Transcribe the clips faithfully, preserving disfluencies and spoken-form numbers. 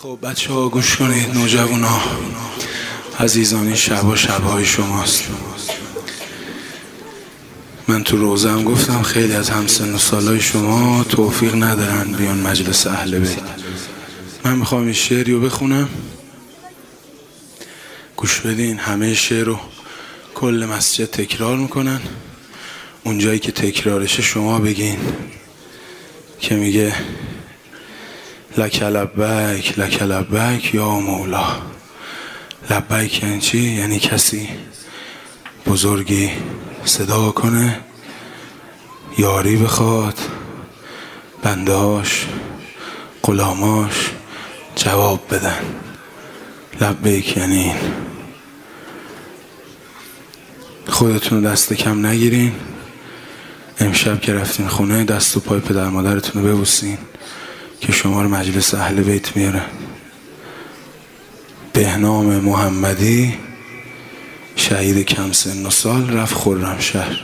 خب بچه ها گوش کنید، نوجوان ها عزیزان، این شبا شبهای شماست. من تو روزه هم گفتم خیلی از همسن و سالای شما توفیق ندارن بیان مجلس اهل بیت. من میخوام این شعری رو بخونم، گوش بدین. همه شعر رو کل مسجد تکرار میکنن، اونجایی که تکرارشه شما بگین که میگه لک لبیک لک لبیک یا مولا. لبیک یعنی چی؟ یعنی کسی بزرگی صدا کنه، یاری بخواد، بندهاش غلاماش جواب بدن. لبیک یعنی این. خودتون دست کم نگیرین. امشب که رفتین خونه دست و پای پدر مادرتون رو ببوسین که شما رو مجلس اهل بیت میاره. بهنام محمدی شهید کم سن و سال رفت خرمشهر.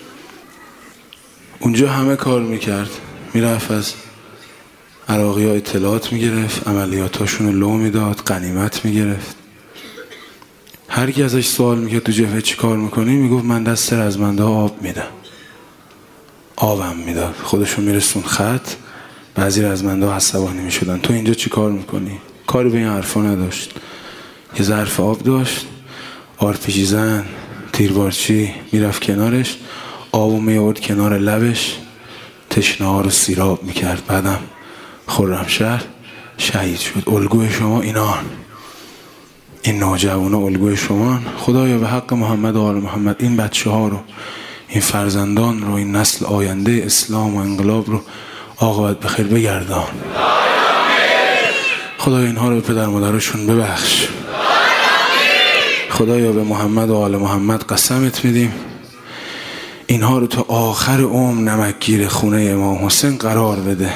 اونجا همه کار میکرد، میرفت از عراقی ها اطلاعات میگرفت، عملیاتاشون رو لو میداد، غنیمت میگرفت. هر کی ازش سوال میکرد تو جبهه چی کار میکنی؟ میگفت من دست رزمنده ها آب میدم. آبم میداد، خودشون میرسون خط. بعضی رزمنده ها عصبانی میشدن تو اینجا چی کار میکنی؟ کاری به این حرفا نداشت. یه ظرف آب داشت، آرپیجی زن، تیربارچی میرفت کنارش، آبو میورد کنار لبش، تشنه ها رو سیراب میکرد. بعدم خرمشهر شهید شد. الگوی شما اینان، این نوجوان الگوی شما. خدایا به حق محمد و آل محمد این بچه ها رو، این فرزندان رو، این نسل آینده اسلام و انقلاب رو عاقبت بخیر بگردان. خدایا اینها رو به پدر مادرشون ببخش. خدایا به محمد و آل محمد قسمت میدیم اینها رو تا آخر عمر نمکگیر خونه امام حسین قرار بده.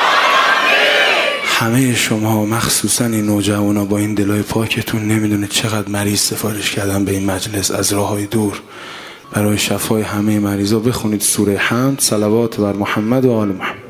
همه شما مخصوصا این نوجوانا با این دلای پاکتون نمیدونید چقدر مریض سفارش کردن به این مجلس از راههای دور برای شفای همه مریضا. بخونید سوره حمد، صلوات بر محمد و آل محمد.